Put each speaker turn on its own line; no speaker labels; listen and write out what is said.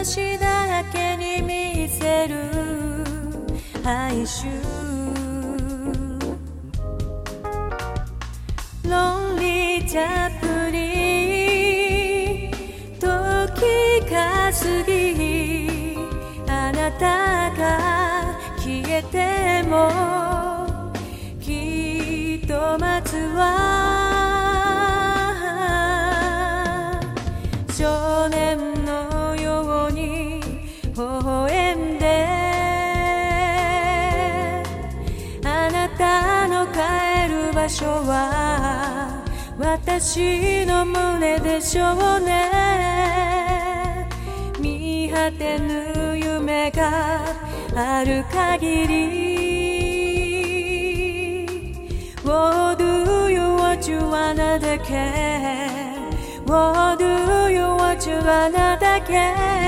私だけに見せる哀愁論理チャプリ時が過ぎあなたが消えてもきっと待つわ少年のように微笑んであなたの帰る場所は私の胸でしょうね見果てぬ夢がある限り What do you want you another care What do you want you another care